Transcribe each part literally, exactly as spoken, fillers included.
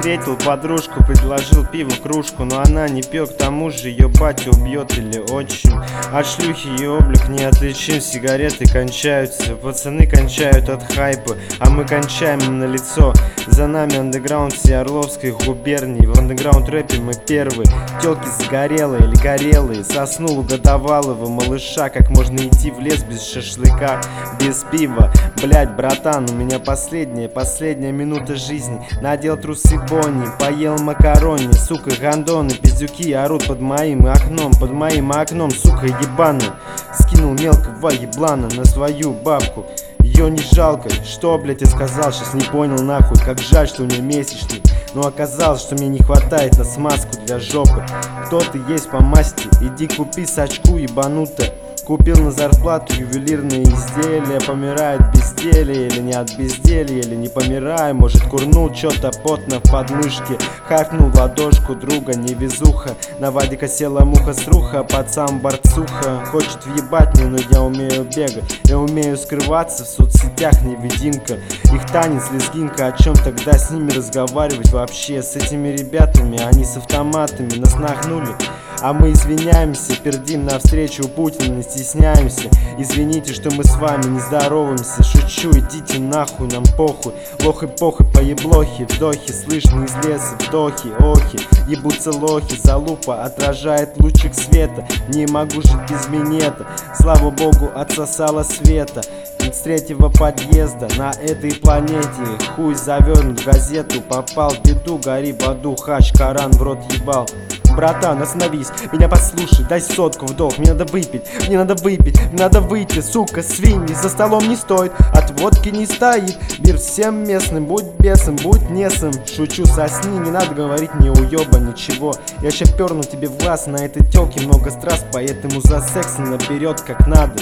Встретил подружку, предложил пиво кружку, но она не пьет, к тому же ее батя убьет или отчим. От шлюхи ее облик не отличим, сигареты кончаются, пацаны кончают от хайпа, а мы кончаем на лицо. За нами андеграунд всей Орловской губернии, в андеграунд рэпе мы первые. Телки загорелые или горелые, соснул у годовалого малыша. Как можно идти в лес без шашлыка, без пива? Блять, братан, у меня последняя, последняя минута жизни. Надел трусы Бонни, поел макарони. Сука, гандоны, пиздюки орут под моим окном, под моим окном, сука ебаная. Скинул мелкого еблана на свою бабку. Ее не жалко, что, блять, я сказал, сейчас не понял нахуй. Как жаль, что у нее месячный, но оказалось, что мне не хватает на смазку для жопы. Кто ты есть по масти, иди купи сачку ебануто. Купил на зарплату ювелирные изделия. Помирает безделье или не от безделья, или не помираю. Может курнул чё-то потно в подмышке. Харкнул в ладошку друга, невезуха. На Вадика села муха сруха, пацан борцуха. Хочет въебать мне, но я умею бегать. Я умею скрываться в соцсетях, невидимка. Их танец, лезгинка, о чем тогда с ними разговаривать вообще? С этими ребятами, они с автоматами нас нагнули. А мы извиняемся, пердим навстречу Путина, не стесняемся. Извините, что мы с вами не здороваемся. Шучу, идите нахуй, нам похуй. Лох и похуй, поеблохи, вдохи слышны из леса, вдохи, охи. Ебутся лохи, залупа отражает лучик света. Не могу жить без минета, слава богу, отсосала света. С третьего подъезда на этой планете хуй завернут в газету. Попал в беду, гори в аду, хач, Коран в рот ебал. Братан, остановись, меня послушай, дай сотку в долг. Мне надо выпить, мне надо выпить, мне надо выйти, сука, свиньи. За столом не стоит, от водки не стоит. Мир всем местным, будь бесом, будь несом. Шучу, сосни, не надо говорить мне уёба ничего. Я ща перну тебе в глаз, на этой тёлке много страст, поэтому за секс наберет как надо.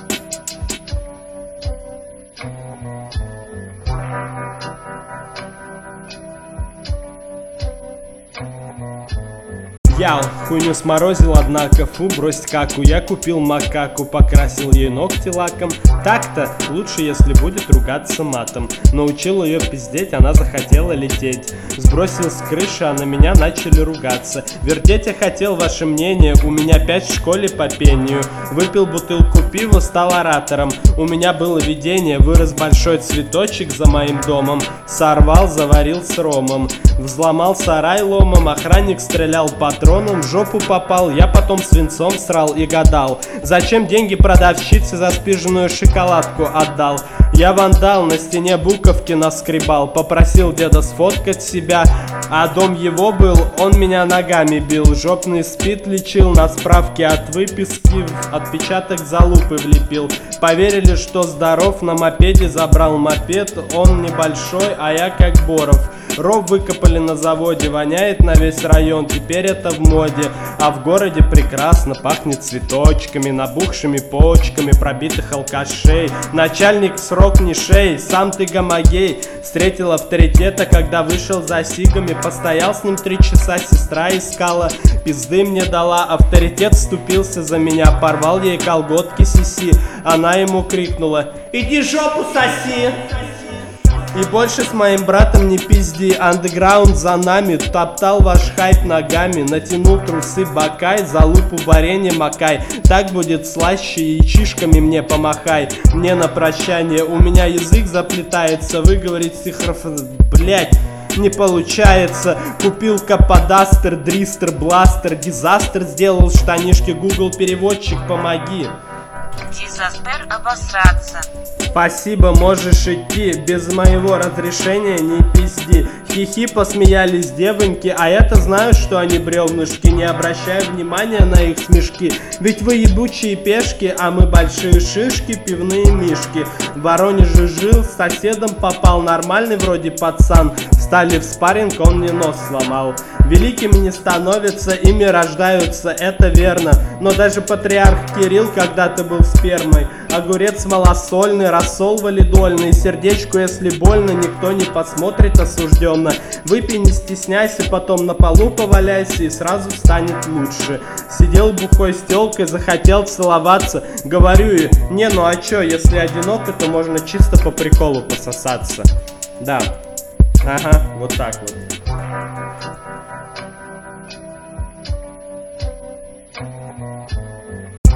Яу, хуйню сморозил, однако, фу, брось каку. Я купил макаку, покрасил ей ногти лаком. Так-то лучше, если будет ругаться матом. Научил ее пиздеть, она захотела лететь. Сбросил с крыши, а на меня начали ругаться. Вертеть я хотел ваше мнение, у меня пять в школе по пению. Выпил бутылку пива, стал оратором. У меня было видение, вырос большой цветочек за моим домом. Сорвал, заварил с ромом. Взломал сарай ломом, охранник стрелял патроном. В жопу попал, я потом свинцом срал и гадал, зачем деньги продавщице за спиженную шоколадку отдал. Я вандал, на стене буковки наскребал. Попросил деда сфоткать себя, а дом его был, он меня ногами бил. Жопный спид лечил, на справке от выписки отпечаток залупы влепил. Поверили, что здоров, на мопеде забрал мопед. Он небольшой, а я как Боров. Ров выкопали на заводе, воняет на весь район, теперь это в моде. А в городе прекрасно пахнет цветочками, набухшими почками пробитых алкашей. Начальник срок не шей, сам ты гомогей. Встретил авторитета, когда вышел за сигами. Постоял с ним три часа, сестра искала, пизды мне дала. Авторитет вступился за меня, порвал ей колготки сиси. Она ему крикнула: иди жопу соси! И больше с моим братом не пизди. Андеграунд за нами, топтал ваш хайп ногами. Натянул трусы бакай, за лупу варенье макай. Так будет слаще, яичишками мне помахай. Мне на прощание, у меня язык заплетается. Выговорить стихов, блять, не получается. Купил каподастер, дристер, бластер, дизастер. Сделал штанишки, Google переводчик, помоги. Дизастер обосраться. Спасибо, можешь идти, без моего разрешения не пизди. Хихи посмеялись девоньки, а я-то знаю, что они бревнышки. Не обращаю внимания на их смешки, ведь вы ебучие пешки, а мы большие шишки, пивные мишки. В Воронеже жил, с соседом попал, нормальный вроде пацан. Встали в спарринг, он мне нос сломал. Великими не становятся, ими рождаются, это верно. Но даже патриарх Кирилл когда-то был спермой. Огурец малосольный, рассол валидольный. Сердечку, если больно, никто не посмотрит осужденно. Выпей, не стесняйся, потом на полу поваляйся, и сразу станет лучше. Сидел бухой с тёлкой, захотел целоваться. Говорю ей: не, ну а чё, если одиноко, то можно чисто по приколу пососаться. Да, ага, вот так вот.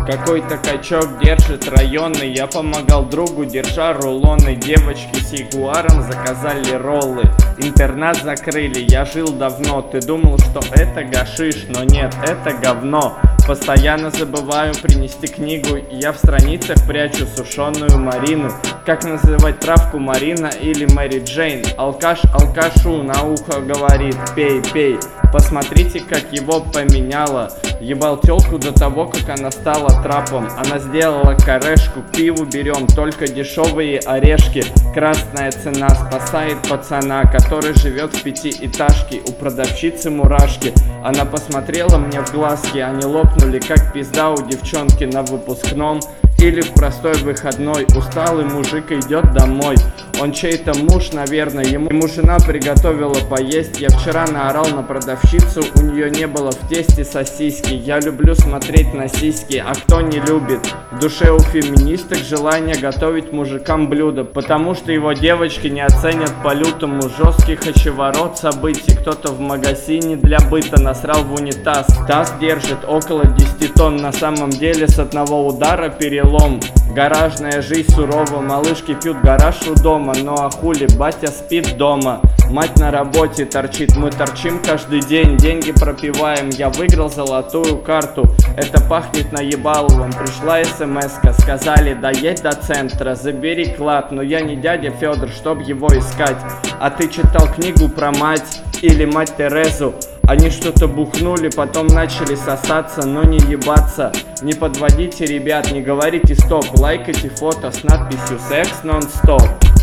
Какой-то качок держит районный. Я помогал другу, держа рулоны. Девочки с ягуаром заказали роллы. Интернат закрыли, я жил давно. Ты думал, что это гашиш, но нет, это говно. Постоянно забываю принести книгу, и я в страницах прячу сушеную Марину. Как называть травку Марина или Мэри Джейн? Алкаш алкашу на ухо говорит: пей, пей. Посмотрите, как его поменяло. Ебал тёлку до того, как она стала трапом. Она сделала корешку, к пиву берем только дешевые орешки. Красная цена спасает пацана, который живет в пятиэтажке. У продавщицы мурашки. Она посмотрела мне в глазки, они лопнули, как пизда у девчонки на выпускном. Или в простой выходной. Усталый мужик идет домой. Он чей-то муж, наверное. Ему, ему жена приготовила поесть. Я вчера наорал на продавщицу. У нее не было в тесте сосиски. Я люблю смотреть на сиськи, а кто не любит? В душе у феминисток желание готовить мужикам блюда, потому что его девочки не оценят по-лютому. Жесткий хачеворот событий. Кто-то в магазине для быта насрал в унитаз. Таз держит около десяти тонн. На самом деле с одного удара перелом. Гаражная жизнь сурова. Малышки пьют гараж у дома. Ну а хули, батя спит дома. Мать на работе торчит. Мы торчим каждый день. Деньги пропиваем. Я выиграл золотую карту. Это пахнет наебаловым. Пришла смс-ка. Сказали: доедь до центра, забери клад. Но я не дядя Федор, чтоб его искать. А ты читал книгу про мать или мать Терезу? Они что-то бухнули, потом начали сосаться, но не ебаться. Не подводите, ребят, не говорите стоп. Лайкайте фото с надписью «Секс нон-стоп».